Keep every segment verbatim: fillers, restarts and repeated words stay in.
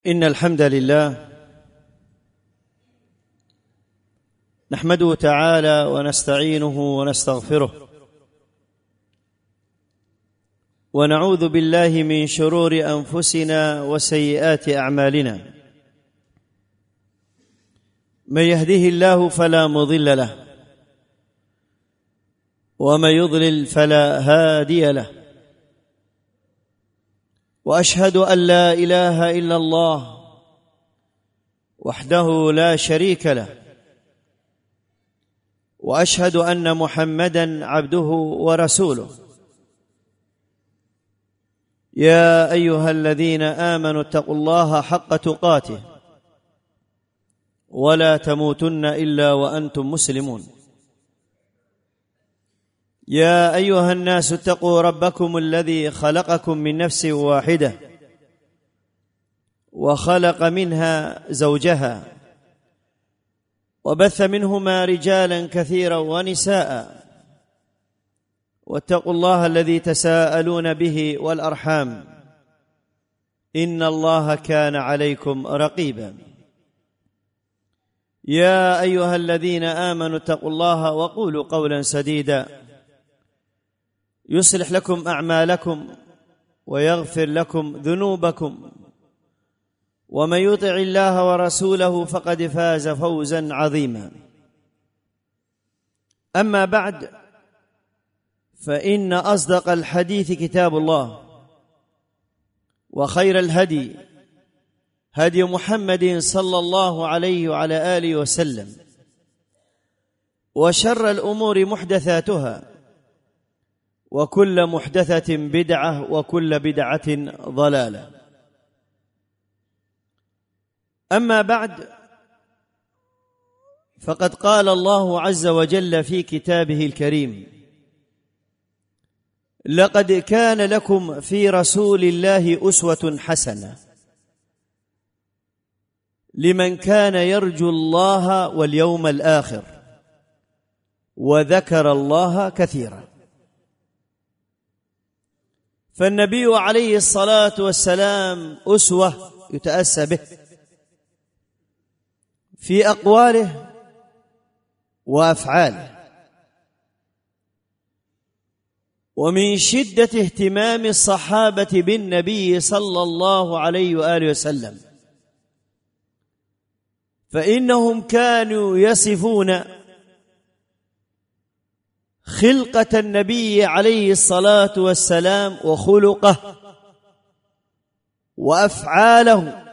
إن الحمد لله نحمده تعالى ونستعينه ونستغفره ونعوذ بالله من شرور أنفسنا وسيئات أعمالنا. من يهده الله فلا مضل له ومن يضلل فلا هادي له، وأشهد أن لا إله إلا الله وحده لا شريك له، وأشهد أن محمدًا عبده ورسوله. يا أيها الذين آمنوا اتقوا الله حق تقاته ولا تموتن إلا وأنتم مسلمون. يا أيها الناس اتقوا ربكم الذي خلقكم من نفس واحدة وخلق منها زوجها وبث منهما رجالا كثيرا ونساء، واتقوا الله الذي تساءلون به والأرحام إن الله كان عليكم رقيبا. يا أيها الذين آمنوا اتقوا الله وقولوا قولا سديدا يصلح لكم أعمالكم ويغفر لكم ذنوبكم، ومن يطع الله ورسوله فقد فاز فوزا عظيما. أما بعد، فإن أصدق الحديث كتاب الله، وخير الهدي هدي محمد صلى الله عليه وعلى آله وسلم، وشر الأمور محدثاتها، وكل محدثة بدعة، وكل بدعة ضلالة. أما بعد، فقد قال الله عز وجل في كتابه الكريم: لقد كان لكم في رسول الله أسوة حسنة لمن كان يرجو الله واليوم الآخر وذكر الله كثيرا. فالنبي عليه الصلاة والسلام أسوة يتأسى به في أقواله وأفعاله. ومن شدة اهتمام الصحابة بالنبي صلى الله عليه وآله وسلم، فإنهم كانوا يصفون خلقة النبي عليه الصلاة والسلام وخلقه وأفعاله.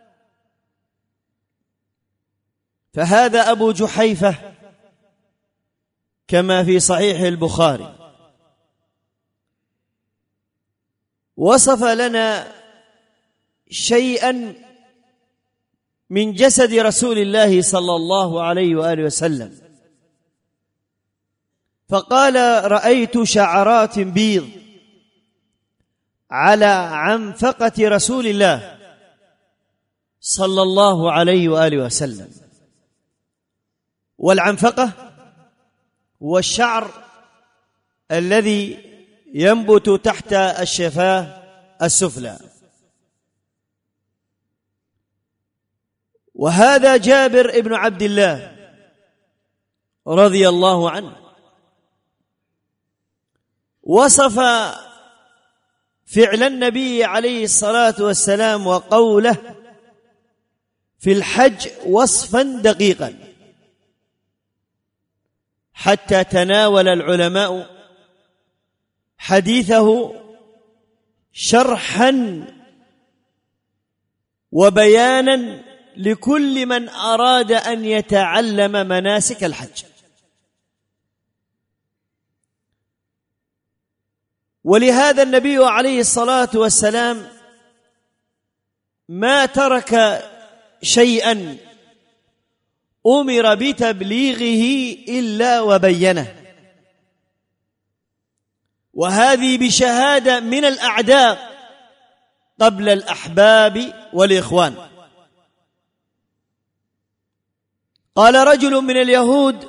فهذا أبو جحيفة كما في صحيح البخاري وصف لنا شيئا من جسد رسول الله صلى الله عليه وآله وسلم، فقال: رأيت شعرات بيض على عنفقة رسول الله صلى الله عليه وآله وسلم. والعنفقة هو الشعر الذي ينبت تحت الشفاه السفلى. وهذا جابر ابن عبد الله رضي الله عنه وصف فعل النبي عليه الصلاة والسلام وقوله في الحج وصفا دقيقا، حتى تناول العلماء حديثه شرحا وبيانا لكل من أراد أن يتعلم مناسك الحج. ولهذا النبي عليه الصلاة والسلام ما ترك شيئا أمر بتبليغه إلا وبينه، وهذه بشهادة من الأعداء قبل الأحباب والإخوان. قال رجل من اليهود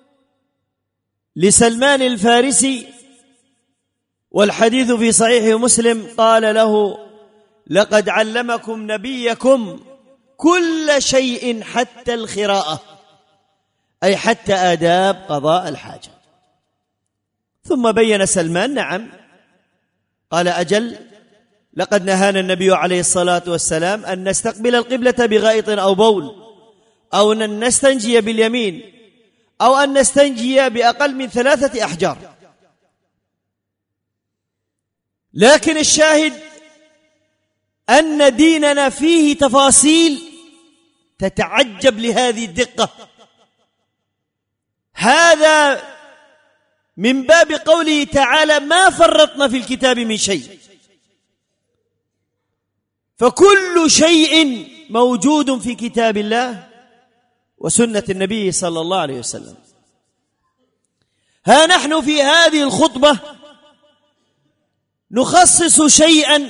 لسلمان الفارسي، والحديث في صحيح مسلم، قال له: لقد علمكم نبيكم كل شيء حتى الخراءة، أي حتى آداب قضاء الحاجة. ثم بين سلمان نعم، قال أجل، لقد نهانا النبي عليه الصلاة والسلام أن نستقبل القبلة بغائط أو بول، أو أن نستنجي باليمين، أو أن نستنجي بأقل من ثلاثة أحجار. لكن الشاهد أن ديننا فيه تفاصيل تتعجب لهذه الدقة. هذا من باب قوله تعالى ما فرطنا في الكتاب من شيء، فكل شيء موجود في كتاب الله وسنة النبي صلى الله عليه وسلم. ها نحن في هذه الخطبة نخصص شيئا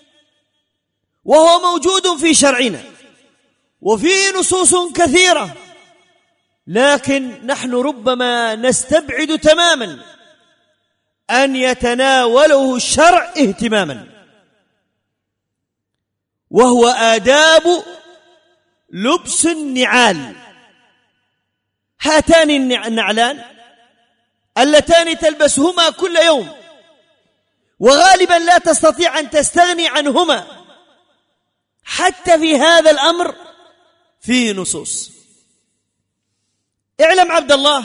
وهو موجود في شرعنا وفيه نصوص كثيرة، لكن نحن ربما نستبعد تماما أن يتناوله الشرع اهتماما، وهو آداب لبس النعال. هاتان النعلان اللتان تلبسهما كل يوم، وغالبا لا تستطيع أن تستغني عنهما، حتى في هذا الأمر فيه نصوص. اعلم عبد الله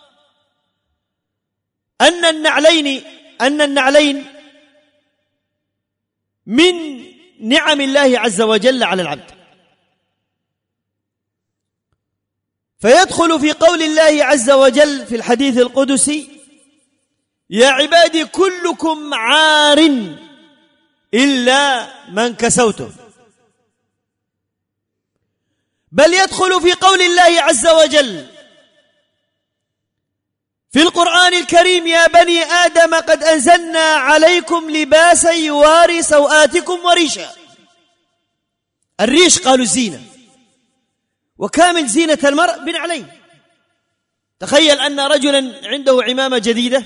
أن النعلين أن النعلين من نعم الله عز وجل على العبد، فيدخل في قول الله عز وجل في الحديث القدسي: يا عبادي كلكم عار إلا من كسوته. بل يدخل في قول الله عز وجل في القرآن الكريم: يا بني آدم قد أنزلنا عليكم لباسا يواري سوآتكم وريشا. الريش قالوا الزينة، وكامل زينة المرء بنعلين. تخيل أن رجلا عنده عمامة جديدة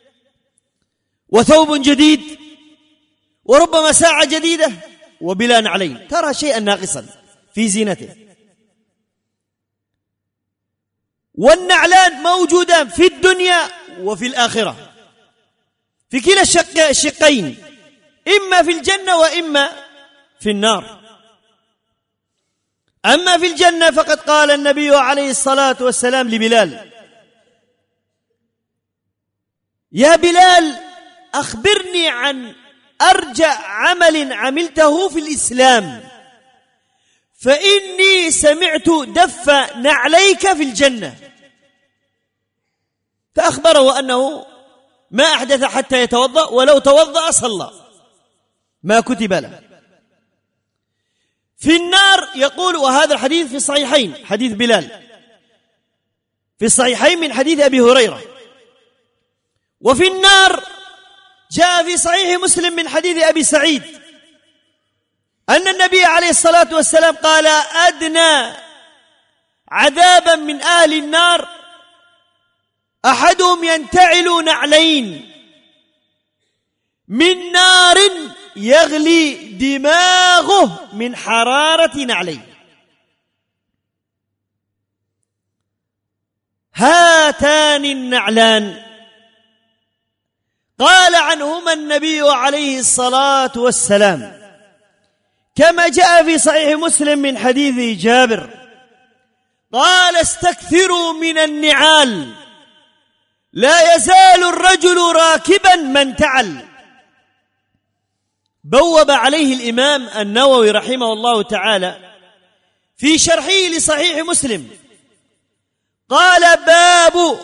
وثوب جديد وربما ساعة جديدة وبلا نعلين، ترى شيئا ناقصا في زينته. والنعلان موجودان في الدنيا وفي الآخرة، في كلا الشقين، إما في الجنة وإما في النار. أما في الجنة فقد قال النبي عليه الصلاة والسلام لبلال: يا بلال أخبرني عن أرجى عمل عملته في الإسلام، فإني سمعت دف نعليك في الجنة. فأخبره أنه ما أحدث حتى يتوضأ، ولو توضأ صلى ما كتب له. في النار يقول، وهذا الحديث في الصحيحين، حديث بلال في الصحيحين من حديث أبي هريرة. وفي النار جاء في صحيح مسلم من حديث أبي سعيد أن النبي عليه الصلاة والسلام قال: أدنى عذابا من أهل النار أحدهم ينتعل نعلين من نار يغلي دماغه من حرارة نعلين. هاتان النعلان قال عنهما النبي عليه الصلاة والسلام كما جاء في صحيح مسلم من حديث جابر قال: استكثروا من النعال، لا يزال الرجل راكبا ما انتعل. بوب عليه الإمام النووي رحمه الله تعالى في شرحه لصحيح مسلم، قال: باب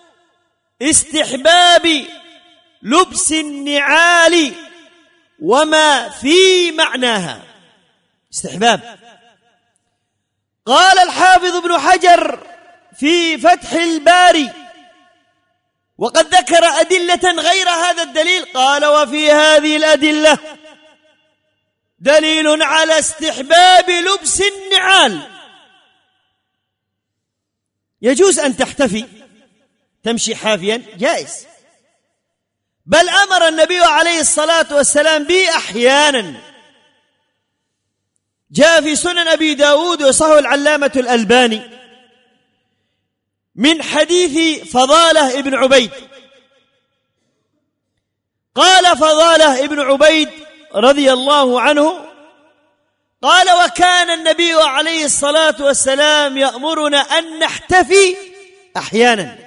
استحباب لبس النعال وما في معناها. استحباب. قال الحافظ ابن حجر في فتح الباري وقد ذكر أدلة غير هذا الدليل، قال: وفي هذه الأدلة دليل على استحباب لبس النعال. يجوز أن تحتفي تمشي حافيا، جائز، بل أمر النبي عليه الصلاة والسلام به أحيانا، جاء في سنن أبي داود وصححه العلامة الألباني من حديث فضالة ابن عبيد، قال فضالة ابن عبيد رضي الله عنه قال: وكان النبي عليه الصلاة والسلام يأمرنا أن نحتفي أحيانا.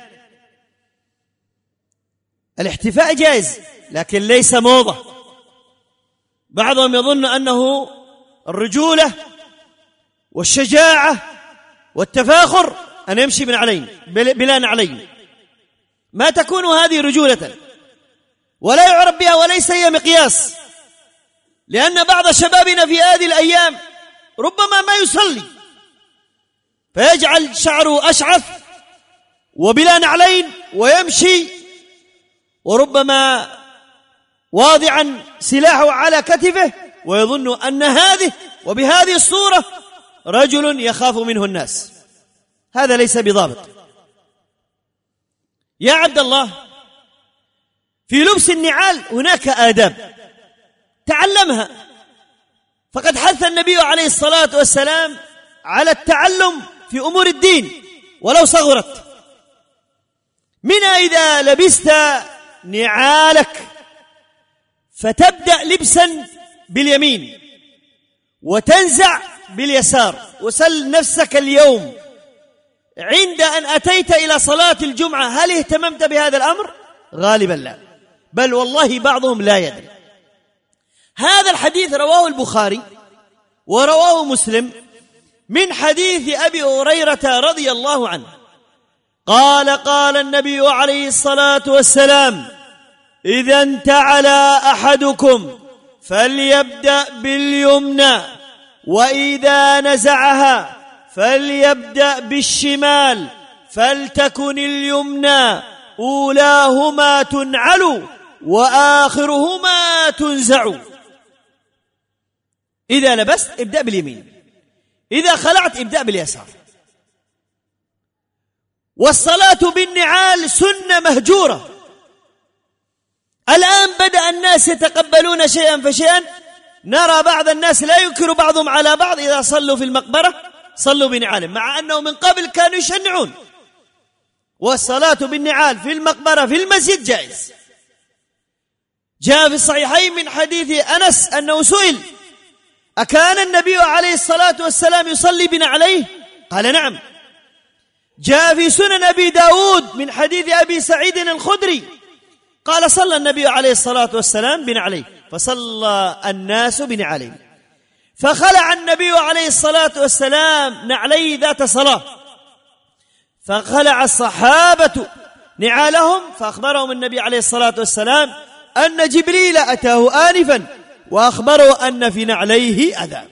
الاحتفاء جائز لكن ليس موضة. بعضهم يظن أنه الرجولة والشجاعة والتفاخر أن يمشي من علين بلا نعلين، ما تكون هذه رجولة ولا يعرف بها وليس هي مقياس، لأن بعض شبابنا في هذه الأيام ربما ما يصلي فيجعل شعره أشعث وبلا نعلين ويمشي وربما واضعا سلاحه على كتفه ويظن أن هذه وبهذه الصورة رجل يخاف منه الناس. هذا ليس بضابط. يا عبد الله، في لبس النعال هناك آداب تعلمها، فقد حث النبي عليه الصلاة والسلام على التعلم في أمور الدين ولو صغرت. منها إذا لبست نعالك فتبدأ لبسا باليمين وتنزع باليسار. وسل نفسك اليوم عند أن أتيت إلى صلاة الجمعة هل اهتممت بهذا الأمر؟ غالبا لا، بل والله بعضهم لا يدري. هذا الحديث رواه البخاري ورواه مسلم من حديث أبي هريرة رضي الله عنه قال: قال النبي عليه الصلاة والسلام: إذا انتعل أحدكم فليبدأ باليمنى، وإذا نزعها فليبدأ بالشمال، فلتكن اليمنى أولاهما تنعل وآخرهما تنزع. إذا لبست ابدأ باليمين، إذا خلعت ابدأ باليسار. والصلاة بالنعال سنة مهجورة. الآن بدأ الناس يتقبلون شيئا فشيئا، نرى بعض الناس لا ينكر بعضهم على بعض إذا صلوا في المقبرة صلوا بنعال، مع أنه من قبل كانوا يشنعون. والصلاة بالنعال في المقبرة في المسجد جائز. جاء في الصحيحين من حديث أنس أنه سئل: أكان النبي عليه الصلاة والسلام يصلي بنعليه؟ قال: نعم. جاء في سنن أبي داود من حديث أبي سعيد الخدري قال: صلى النبي عليه الصلاة والسلام بنعليه، فصلى الناس بنعليه، فخلع النبي عليه الصلاة والسلام نعليه ذات صلاة، فخلع الصحابة نعالهم، فأخبرهم النبي عليه الصلاة والسلام أن جبريل أتاه آنفا وأخبره أن في نعليه أذى.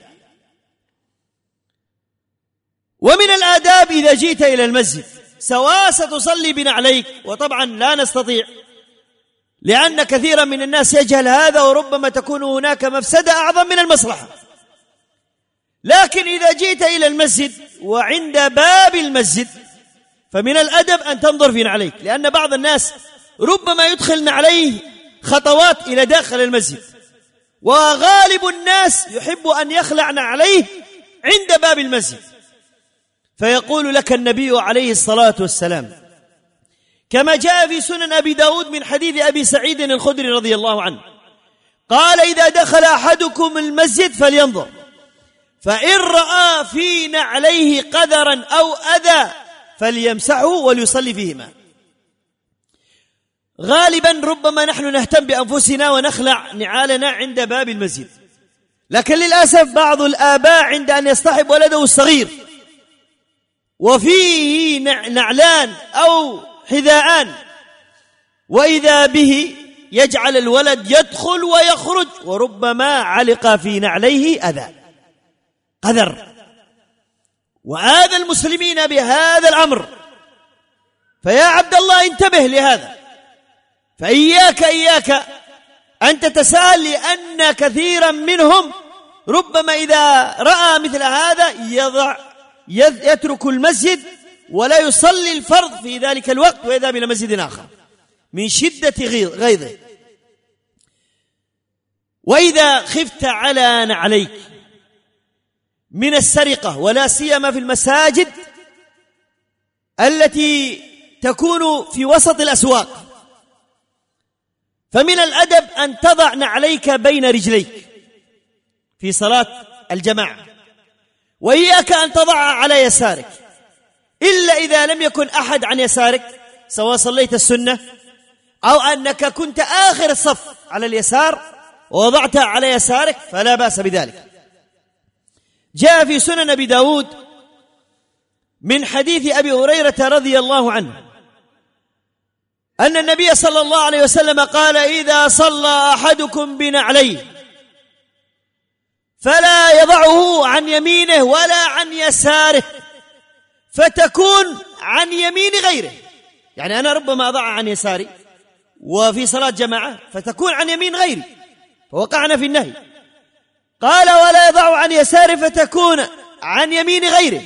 ومن الآداب إذا جئت إلى المسجد سواء ستصلي بنعليك، وطبعا لا نستطيع لأن كثيرا من الناس يجهل هذا، وربما تكون هناك مفسدة أعظم من المصلحة، لكن إذا جئت إلى المسجد وعند باب المسجد فمن الأدب أن تنظر في نعليك، لأن بعض الناس ربما يدخل نعليه خطوات إلى داخل المسجد، وغالب الناس يحب أن يخلع نعليه عند باب المسجد. فيقول لك النبي عليه الصلاة والسلام كما جاء في سنن أبي داود من حديث أبي سعيد الخدري رضي الله عنه قال: إذا دخل أحدكم المسجد فلينظر، فإن رأى في نعليه قذرا أو أذى فليمسحه وليصلي فيهما. غالبا ربما نحن نهتم بأنفسنا ونخلع نعالنا عند باب المسجد، لكن للأسف بعض الآباء عند أن يصطحب ولده الصغير وفيه نعلان أو حذاءان وإذا به يجعل الولد يدخل ويخرج وربما علق في نعليه أذى قذر، وآذى المسلمين بهذا الأمر. فيا عبد الله انتبه لهذا، فإياك إياك أن تتساءل، لأن كثيرا منهم ربما إذا رأى مثل هذا يضع يترك المسجد ولا يصلي الفرض في ذلك الوقت ويذهب إلى مسجد آخر من شدة غيظه. وإذا خفت على نعليك من السرقة، ولا سيما في المساجد التي تكون في وسط الأسواق. فمن الأدب أن تضع نعليك بين رجليك في صلاة الجماعة، وإياك أن تضعها على يسارك إلا إذا لم يكن أحد عن يسارك، سواء صليت السنة أو أنك كنت آخر الصف على اليسار ووضعتها على يسارك فلا بأس بذلك. جاء في سنن أبي داود من حديث أبي هريرة رضي الله عنه أن النبي صلى الله عليه وسلم قال: إذا صلى أحدكم بنعليه فلا يضعه عن يمينه ولا عن يساره فتكون عن يمين غيره. يعني أنا ربما أضع عن يساري وفي صلاة جماعة فتكون عن يمين غيري، فوقعنا في النهي. قال: ولا يضع عن يساره فتكون عن يمين غيره.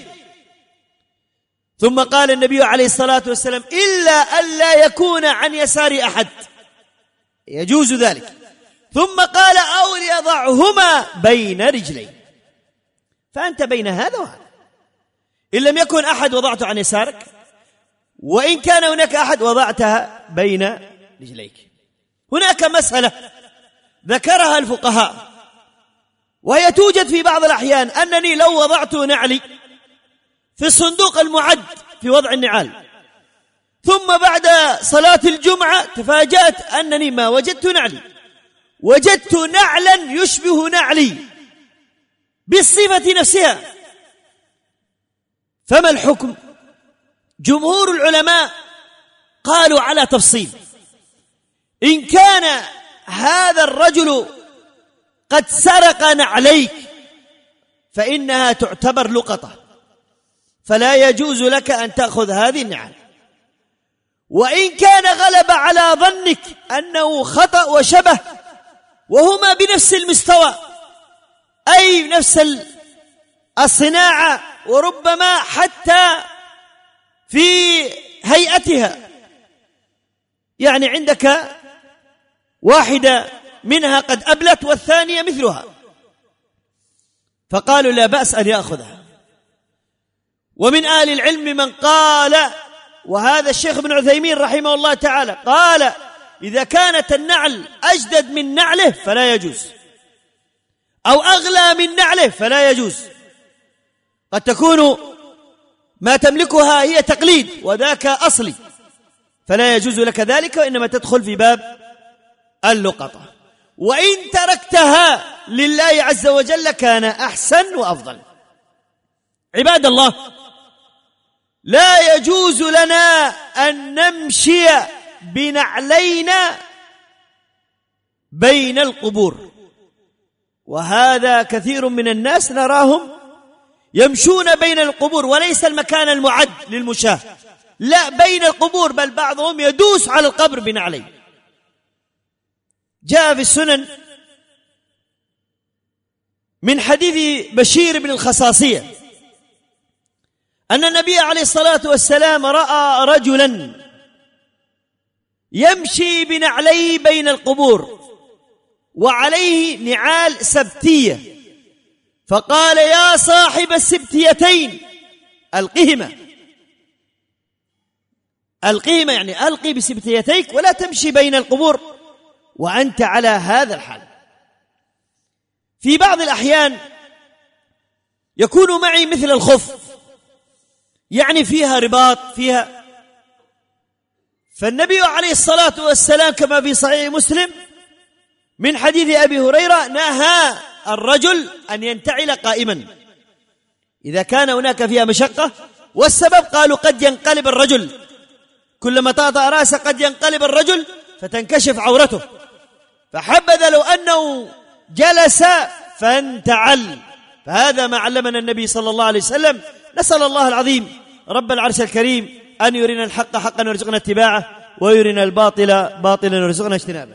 ثم قال النبي عليه الصلاة والسلام: إلا ألا يكون عن يسار أحد، يجوز ذلك. ثم قال: أو ليضعهما بين رجلين. فأنت بين هذا وهذا، إن لم يكن أحد وضعته عن يسارك، وإن كان هناك أحد وضعتها بين رجليك. هناك مسألة ذكرها الفقهاء وهي توجد في بعض الأحيان، أنني لو وضعت نعلي في الصندوق المعد في وضع النعال، ثم بعد صلاة الجمعة تفاجأت أنني ما وجدت نعلي، وجدت نعلا يشبه نعلي بالصفة نفسها، فما الحكم؟ جمهور العلماء قالوا على تفصيل. إن كان هذا الرجل قد سرق نعليك فإنها تعتبر لقطة، فلا يجوز لك أن تأخذ هذه النعال. وإن كان غلب على ظنك أنه خطأ وشبه وهما بنفس المستوى، أي نفس الصناعة وربما حتى في هيئتها، يعني عندك واحدة منها قد أبلت والثانية مثلها، فقالوا لا بأس أن يأخذها. ومن آل العلم من قال، وهذا الشيخ ابن عثيمين رحمه الله تعالى قال: إذا كانت النعل أجدد من نعله فلا يجوز، أو أغلى من نعله فلا يجوز. قد تكون ما تملكها هي تقليد وذاك أصلي، فلا يجوز لك ذلك، وإنما تدخل في باب اللقطة. وإن تركتها لله عز وجل كان أحسن وأفضل. عباد الله، لا يجوز لنا أن نمشي بنعلينا بين القبور، وهذا كثير من الناس نراهم يمشون بين القبور، وليس المكان المعد للمشاة، لا بين القبور، بل بعضهم يدوس على القبر بنعليه. جاء في السنن من حديث بشير بن الخصاصية أن النبي عليه الصلاة والسلام رأى رجلا يمشي بنعليه بين القبور وعليه نعال سبتية، فقال: يا صاحب السبتيتين ألقهما. ألقهما يعني ألقي بسبتيتيك ولا تمشي بين القبور وأنت على هذا الحال. في بعض الأحيان يكون معي مثل الخف، يعني فيها رباط فيها، فالنبي عليه الصلاة والسلام كما في صحيح مسلم من حديث أبي هريرة نهى الرجل أن ينتعل قائما إذا كان هناك فيها مشقة. والسبب قالوا قد ينقلب الرجل، كلما طأطأ رأسه قد ينقلب الرجل فتنكشف عورته، فحبذا لو أنه جلس فانتعل. فهذا ما علمنا النبي صلى الله عليه وسلم. نسأل الله العظيم رب العرش الكريم أن يرنا الحق حقا ويرزقنا اتباعه، ويرنا الباطل باطلا ويرزقنا اجتنابه.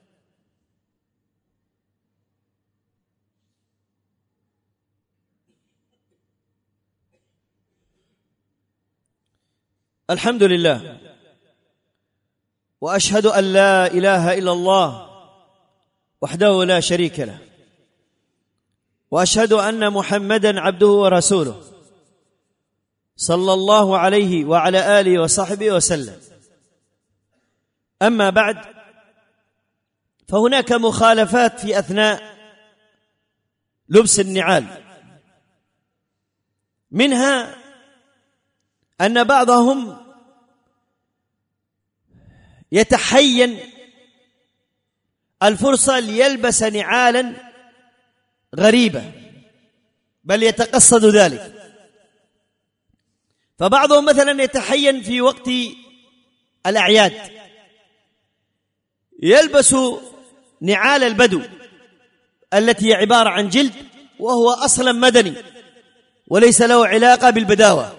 الحمد لله، وأشهد أن لا إله إلا الله وحده لا شريك له، وأشهد أن محمدًا عبده ورسوله صلى الله عليه وعلى آله وصحبه وسلم. أما بعد، فهناك مخالفات في أثناء لبس النعال، منها أن بعضهم يتحين الفرصة ليلبس نعالا غريبة، بل يتقصد ذلك. فبعضهم مثلا يتحين في وقت الأعياد يلبس نعال البدو التي هي عبارة عن جلد، وهو أصلا مدني وليس له علاقة بالبداوة،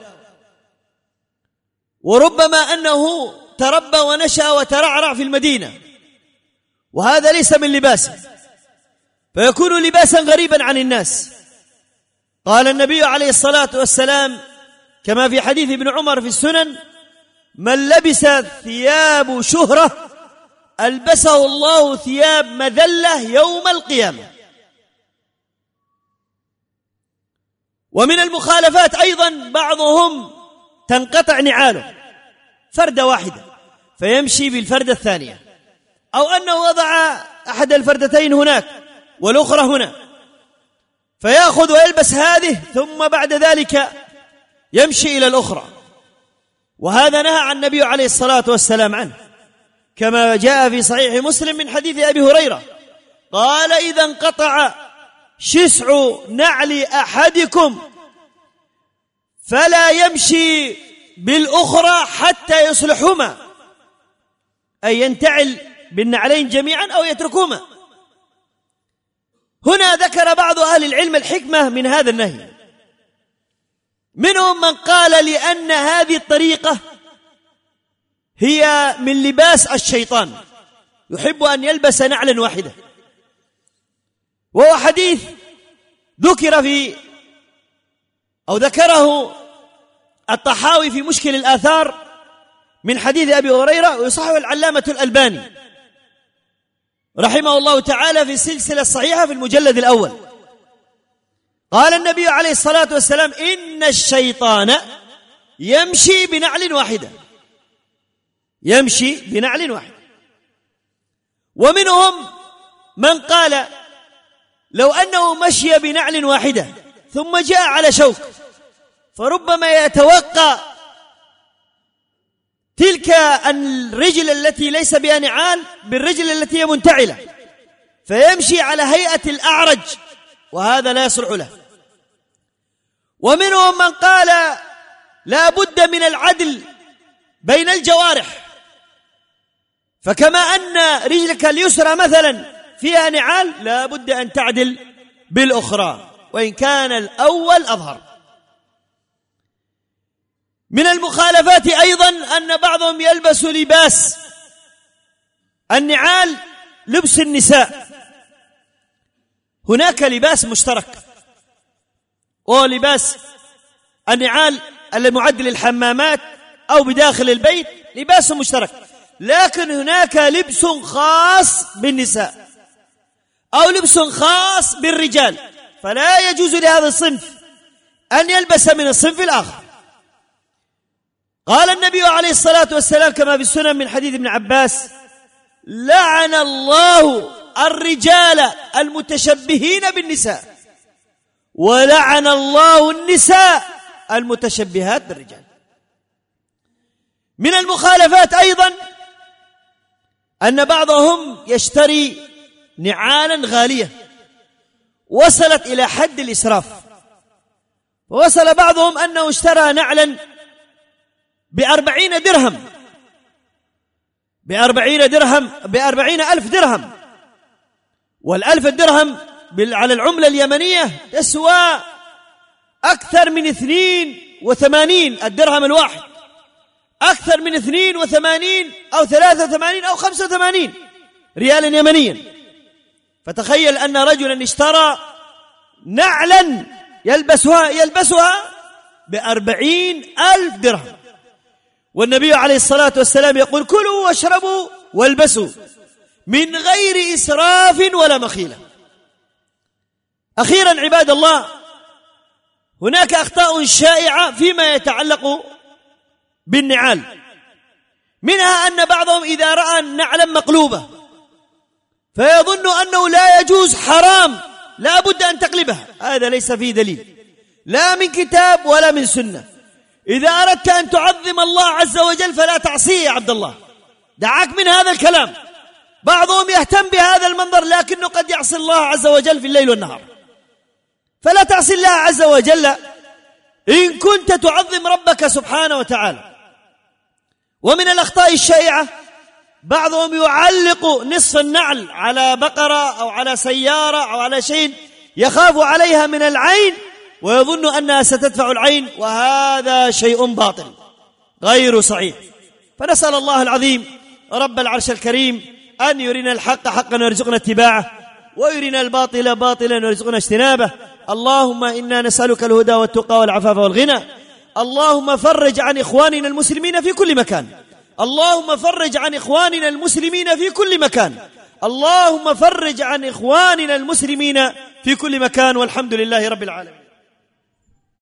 وربما أنه تربى ونشأ وترعرع في المدينة، وهذا ليس من لباسه، فيكون لباسا غريبا عن الناس. قال النبي عليه الصلاة والسلام كما في حديث ابن عمر في السنن: من لبس ثياب شهرة ألبسه الله ثياب مذلة يوم القيامة. ومن المخالفات أيضا بعضهم تنقطع نعاله فردة واحدة فيمشي بالفردة الثانية، أو أنه وضع أحد الفردتين هناك والأخرى هنا فيأخذ ويلبس هذه ثم بعد ذلك يمشي إلى الأخرى، وهذا نهى عن النبي عليه الصلاة والسلام عنه، كما جاء في صحيح مسلم من حديث أبي هريرة قال: إذا انقطع شسع نعل أحدكم فلا يمشي بالأخرى حتى يصلحهما، أي ينتعل بالنعلين جميعا أو يتركهما. هنا ذكر بعض أهل العلم الحكمة من هذا النهي، منهم من قال لأن هذه الطريقة هي من لباس الشيطان، يحب أن يلبس نعلا واحدة، وهو حديث ذكر في أو ذكره الطحاوي في مشكل الآثار من حديث أبي هريرة، ويصححه العلامة الألباني رحمه الله تعالى في السلسلة الصحيحة في المجلد الأول. قال النبي عليه الصلاة والسلام: إن الشيطان يمشي بنعل واحدة، يمشي بنعل واحدة. ومنهم من قال لو أنه مشي بنعل واحدة ثم جاء على شوك فربما يتوقع تلك الرجل التي ليس بها نعال بالرجل التي هي منتعلة، فيمشي على هيئة الأعرج، وهذا لا يصلح له. ومنهم من قال لا بد من العدل بين الجوارح، فكما أن رجلك اليسرى مثلا فيها نعال لا بد أن تعدل بالأخرى وإن كان الأول أظهر. من المخالفات أيضا أن بعضهم يلبس لباس النعال لبس النساء. هناك لباس مشترك وهو لباس النعال المعد للحمامات أو بداخل البيت، لباس مشترك، لكن هناك لبس خاص بالنساء أو لبس خاص بالرجال، فلا يجوز لهذا الصنف أن يلبس من الصنف الآخر. قال النبي عليه الصلاة والسلام كما في السنن من حديث ابن عباس: لعن الله الرجال المتشبهين بالنساء ولعن الله النساء المتشبهات بالرجال. من المخالفات أيضا أن بعضهم يشتري نعالا غالية وصلت إلى حد الإسراف، ووصل بعضهم أنه اشترى نعلا بأربعين درهم بأربعين درهم بأربعين ألف درهم، والألف الدرهم على العملة اليمنية تسوى أكثر من اثنين وثمانين الدرهم الواحد، أكثر من اثنين وثمانين أو ثلاثة وثمانين أو خمسة وثمانين ريالا يمنيا. فتخيل أن رجلا اشترى نعلا يلبسها يلبسها بأربعين ألف درهم، والنبي عليه الصلاة والسلام يقول: كلوا واشربوا والبسوا من غير إسراف ولا مخيلة. أخيرا عباد الله، هناك أخطاء شائعة فيما يتعلق بالنعال، منها أن بعضهم إذا رأى النعلا مقلوبة فيظن أنه لا يجوز، حرام، لا بد أن تقلبها. هذا ليس فيه دليل لا من كتاب ولا من سنة. إذا أردت أن تعظم الله عز وجل فلا تعصيه يا عبد الله، دعاك من هذا الكلام. بعضهم يهتم بهذا المنظر لكنه قد يعصي الله عز وجل في الليل والنهار، فلا تعصي الله عز وجل إن كنت تعظم ربك سبحانه وتعالى. ومن الأخطاء الشائعة بعضهم يعلق نصف النعل على بقرة أو على سيارة أو على شيء يخاف عليها من العين ويظن أنها ستدفع العين، وهذا شيء باطل غير صحيح. فنسأل الله العظيم رب العرش الكريم أن يرينا الحق حقا ويرزقنا اتباعه، ويرينا الباطل باطلا ويرزقنا اجتنابه. اللهم إنا نسألك الهدى والتقى والعفاف والغنى. اللهم فرج عن إخواننا المسلمين في كل مكان، اللهم فرج عن إخواننا المسلمين في كل مكان، اللهم فرج عن إخواننا المسلمين في كل مكان، والحمد لله رب العالمين.